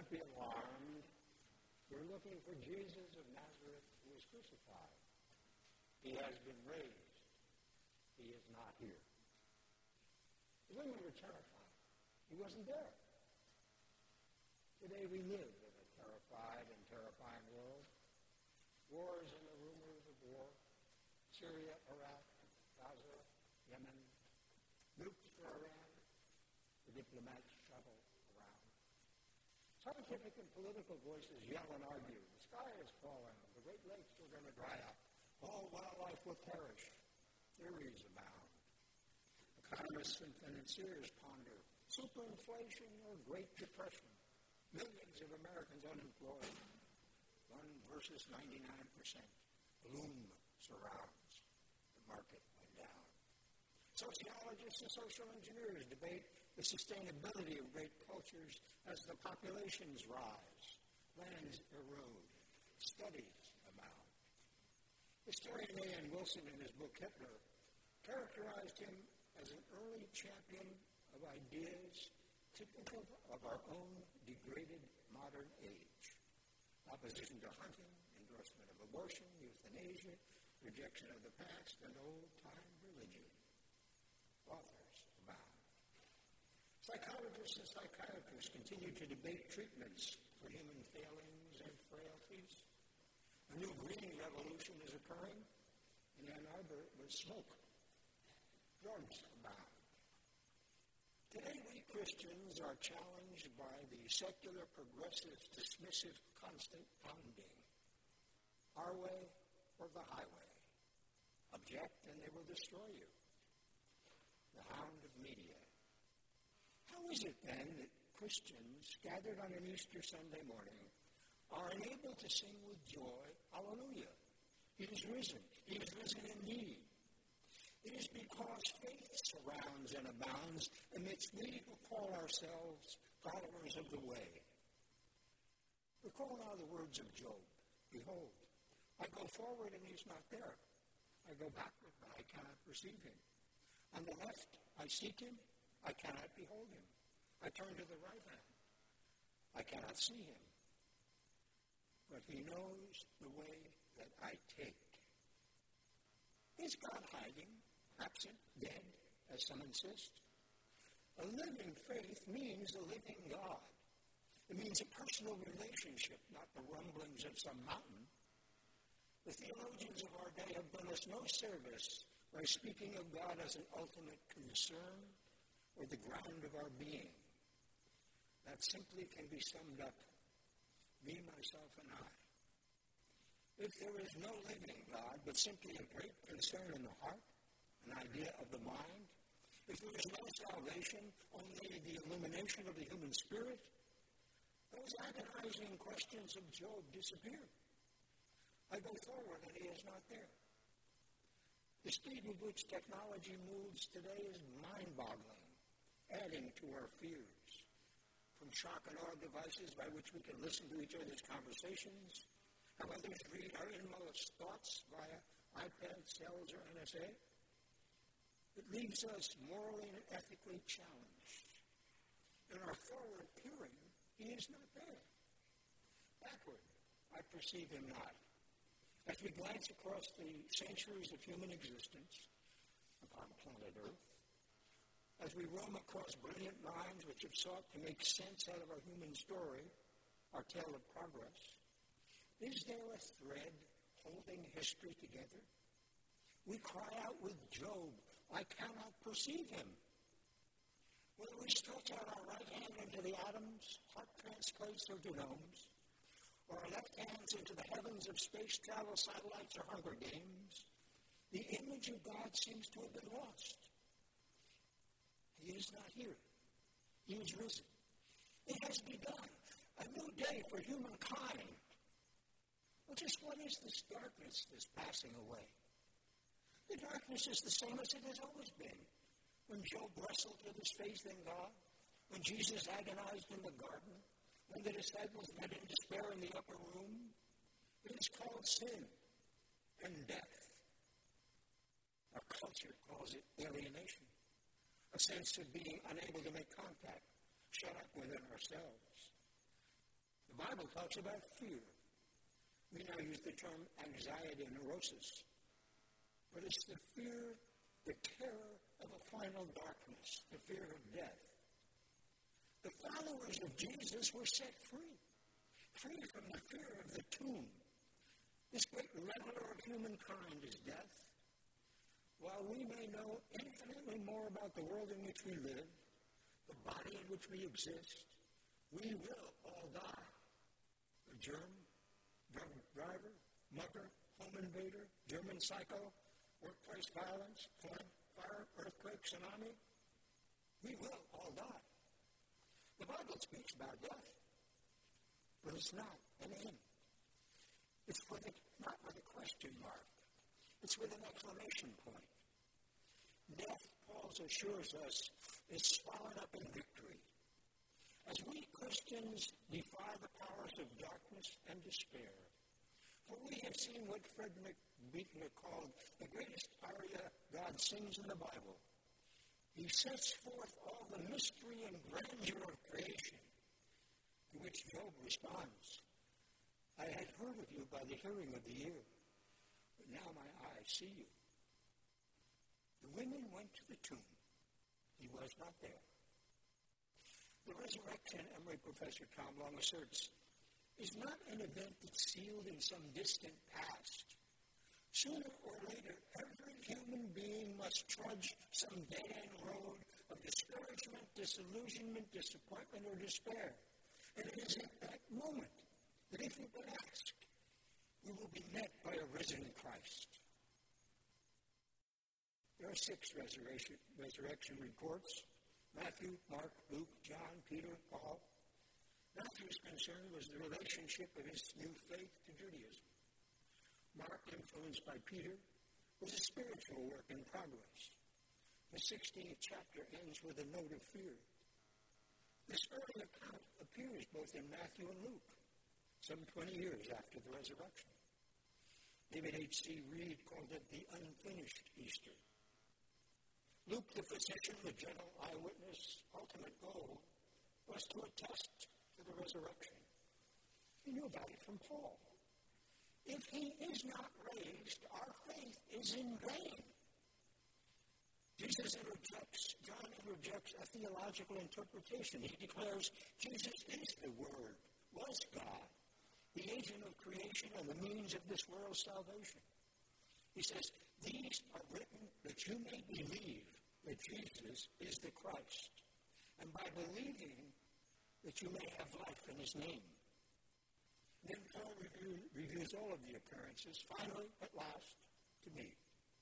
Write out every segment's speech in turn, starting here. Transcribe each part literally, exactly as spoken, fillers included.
not be alarmed. We're looking for Jesus of Nazareth who was crucified. He has been raised. He is not here. The women were terrified. He wasn't there. Today we live in a terrified and terrifying world. Wars and the rumors of war. Syria, Iraq, Gaza, Yemen. Nukes for Iran. The diplomats travel around. Scientific and political voices yell and argue. The sky is falling. The Great Lakes are going to dry up. All wildlife will perish. Theories abound. Economists and financiers ponder superinflation or Great Depression. Millions of Americans unemployed. One versus ninety-nine percent. Gloom surrounds. The market went down. Sociologists and social engineers debate the sustainability of great cultures as the populations rise. Lands erode. Studies abound. Historian A N Wilson, in his book Hitler, characterized him as an early champion of ideas typical of our own degraded modern age. Opposition to hunting, endorsement of abortion, euthanasia, rejection of the past, and old-time religion. Authors abound. Psychologists and psychiatrists continue to debate treatments for human failings and frailties. A new green revolution is occurring. In Ann Arbor, with smoke. Drugs abound. Today, we Christians are challenged by the secular, progressive, dismissive, constant pounding. Our way or the highway. Object and they will destroy you. The hound of media. How is it then that Christians gathered on an Easter Sunday morning are unable to sing with joy, Hallelujah? He is risen. He is risen indeed. It is because faith surrounds and abounds amidst we who call ourselves followers of the way. Recall now the words of Job. Behold, I go forward and he's not there. I go backward, but I cannot perceive him. On the left, I seek him. I cannot behold him. I turn to the right hand. I cannot see him. But he knows the way that I take. Is God hiding, absent, dead, as some insist? A living faith means a living God. It means a personal relationship, not the rumblings of some mountain. The theologians of our day have done us no service by speaking of God as an ultimate concern or the ground of our being. That simply can be summed up, me, myself, and I. If there is no living God, but simply a great concern in the heart, an idea of the mind, if there is no salvation, only the illumination of the human spirit, those agonizing questions of Job disappear. I go forward and he is not there. The speed with which technology moves today is mind-boggling, adding to our fears. From shock and awe devices by which we can listen to each other's conversations, have others read our inmost thoughts via iPad, cells, or N S A. It leaves us morally and ethically challenged. In our forward peering, he is not there. Backward, I perceive him not. As we glance across the centuries of human existence upon planet Earth, as we roam across brilliant minds which have sought to make sense out of our human story, our tale of progress, is there a thread holding history together? We cry out with Job, I cannot perceive him. Whether we stretch out our right hand into the atoms, heart transplates, or genomes, or our left hands into the heavens of space travel, satellites, or Hunger Games, the image of God seems to have been lost. He is not here. He is risen. It has begun a new day for humankind. Well, just what is this darkness that's passing away? The darkness is the same as it has always been. When Job wrestled with his faith in God, when Jesus agonized in the garden, when the disciples met in despair in the upper room, it is called sin and death. Our culture calls it alienation, a sense of being unable to make contact, shut up within ourselves. Bible talks about fear. We now use the term anxiety and neurosis. But it's the fear, the terror of a final darkness, the fear of death. The followers of Jesus were set free, free from the fear of the tomb. This great leveler of humankind is death. While we may know infinitely more about the world in which we live, the body in which we exist, we will all die. A germ, drunk driver, mugger, home invader, German psycho, workplace violence, flood, fire, earthquake, tsunami, we will all die. The Bible speaks about death, but it's not an end. It's with a, not with a question mark. It's with an exclamation point. Death, Paul assures us, is swallowed up in victory. As we Christians defy the powers of darkness and despair, for we have seen what Frederick Buechner called the greatest aria God sings in the Bible. He sets forth all the mystery and grandeur of creation, to which Job responds. I had heard of you by the hearing of the ear, but now my eyes see you. The women went to the tomb. He was not there. The resurrection, Emory Professor Tom Long asserts, is not an event that's sealed in some distant past. Sooner or later, every human being must trudge some dead-end road of discouragement, disillusionment, disappointment, or despair. And it is at that moment that if we've been asked, we will be met by a risen Christ. There are six resurrection, resurrection reports: Matthew, Mark, Luke, John, Peter, Paul. Matthew's concern was the relationship of his new faith to Judaism. Mark, influenced by Peter, was a spiritual work in progress. The sixteenth chapter ends with a note of fear. This early account appears both in Matthew and Luke, some twenty years after the resurrection. David H C Reed called it the unfinished Easter. Luke, the physician, the gentle eyewitness, ultimate goal was to attest to the resurrection. He knew about it from Paul. If he is not raised, our faith is in vain. Jesus interjects, John interjects a theological interpretation. He declares Jesus is the Word, was God, the agent of creation and the means of this world's salvation. He says, these are written that you may believe that Jesus is the Christ, and by believing that you may have life in his name. Then Paul review, reviews all of the occurrences, finally, at last, to me.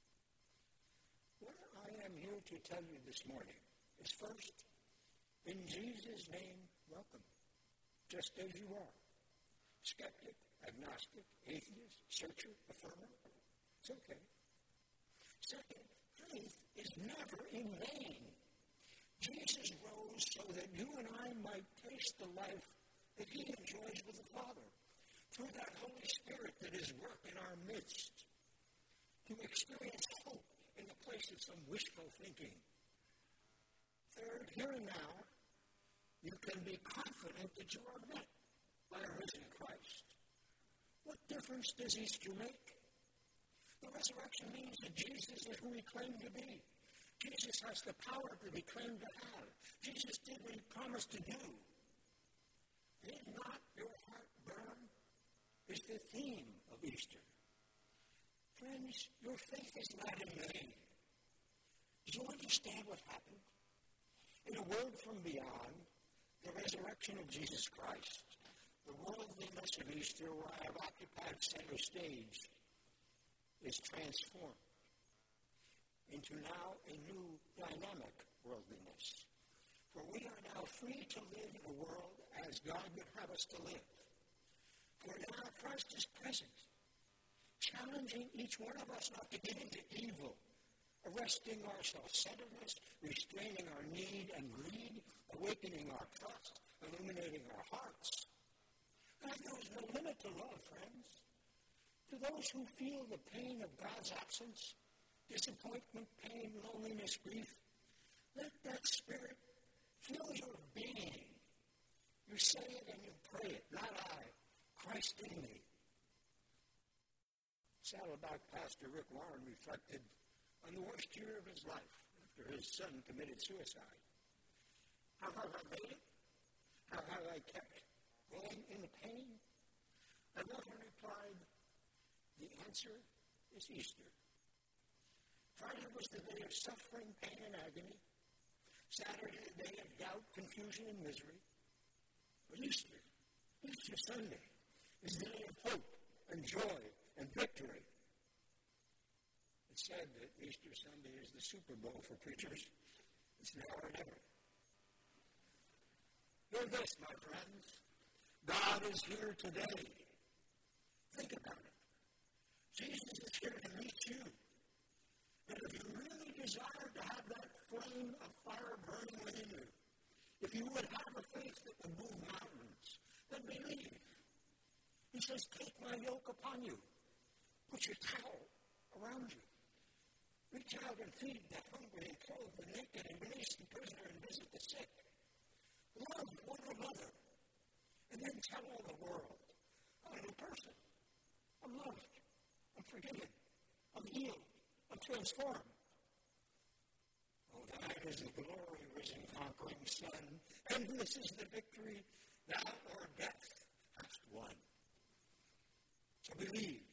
What I am here to tell you this morning is first, in Jesus' name, welcome, just as you are. Skeptic, agnostic, atheist, searcher, affirmer, it's okay. Second, faith is never in vain. Jesus rose so that you and I might taste the life that he enjoys with the Father, through that Holy Spirit that is work in our midst, to experience hope in the place of some wishful thinking. Third, here and now, you can be confident that you are met by a risen Christ. What difference does Easter make? The resurrection means that Jesus is who he claimed to be. Jesus has the power that he claimed to have. Jesus did what he promised to do. Did not your heart burn? Is the theme of Easter. Friends, your faith is not in vain. Do you understand what happened? In a word from beyond, the resurrection of Jesus Christ, the worldliness of Easter, where I have occupied center stage, is transformed into now a new dynamic worldliness. For we are now free to live in a world as God would have us to live. For now Christ is present, challenging each one of us not to give into evil, arresting our self-centeredness, restraining our need and greed, awakening our trust, illuminating our hearts. God knows no limit to love, friends. To those who feel the pain of God's absence, disappointment, pain, loneliness, grief, let that Spirit fill your being. You say it and you pray it, not I. Christ in me. Saddleback pastor Rick Warren reflected on the worst year of his life after his son committed suicide. How have I made it? How have I kept going in the pain? I often replied, the answer is Easter. Friday was the day of suffering, pain, and agony. Saturday, the day of doubt, confusion, and misery. But Easter, Easter Sunday, is the day of hope and joy and victory. It's said that Easter Sunday is the Super Bowl for preachers. It's now or never. Hear this, my friends. God is here today. Think about it. Jesus is here to meet you. And if you really desire to have that flame of fire burning within you, if you would have a faith that would move mountains, then believe. He says, take my yoke upon you. Put your towel around you. Reach out and feed the hungry and clothe the naked and release the prisoner and visit the sick. Love one another. And then tell all the world, I'm a new person. I'm loved. I'm forgiven. I'm healed. I'm transformed. Oh, that is the glory, risen, conquering Son. And this is the victory thou or death hast won. So believe.